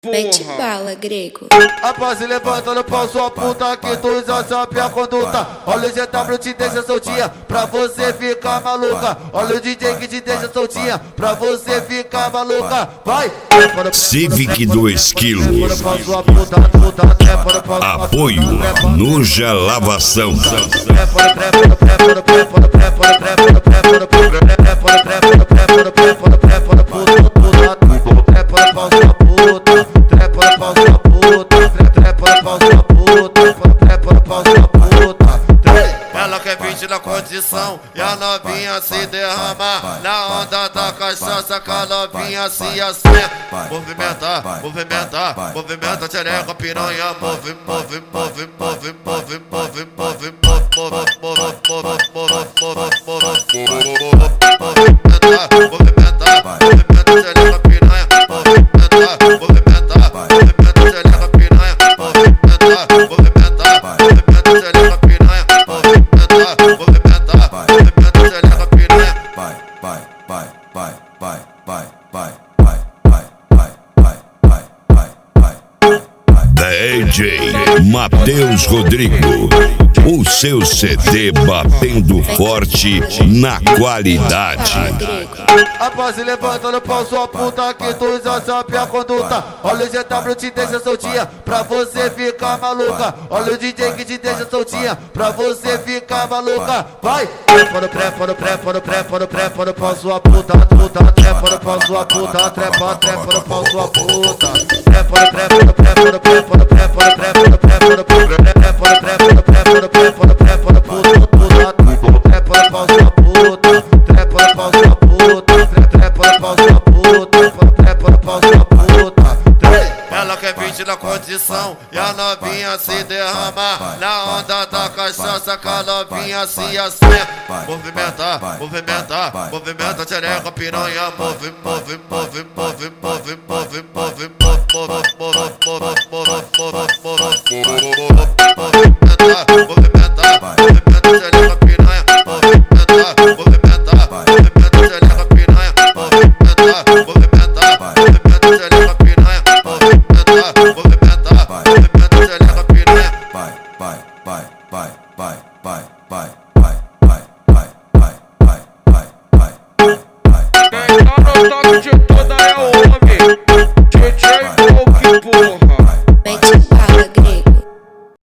Mete bala, grego. Rapaz, levanta no pau, sua puta, que tu usa a conduta. Olha o GW te deixa soltinha, pra você ficar maluca. Olha o DJ que te deixa soltinha, pra você ficar maluca. Vai! Civic 2 quilos. Apoio Nuja Lavação. Ela quer 20 na condição e a novinha se derramar na onda da cachaça, que a novinha se assenta. Movimenta, movimenta, movimenta, tchereca, piranha, move, move, move, move, move, move, move, DJ Matheus Rodrigo, o seu CD batendo forte na qualidade. Rapaz, levanta no pau, sua puta, que tu usa a conduta. Olha o GW te deixa soltinha, pra você ficar maluca. Olha o DJ que te deixa soltinha, pra você ficar maluca. Vai! Trepa no pré, no pré, no pré, no pré, no pau, sua puta, puta. Trepa no pau, sua puta, trepa, trepa no pau, sua puta. Trepa no pré, no pré, no pré, no pré, no pré, no pré, no pré, no pré, no pré, no pré, no pré, no puta, puta. Trepa no pau, sua puta, trepa no pau, sua puta. Trepa no pau, sua puta, trepa no pau, sua puta. Ela quer 20 na condição e a novinha se derramar na onda da cachaça, que a novinha se assenta. Movimenta, movimenta, movimenta, tchereca, piranha, move, move, move, move, move, move, move, Quem tá no toque de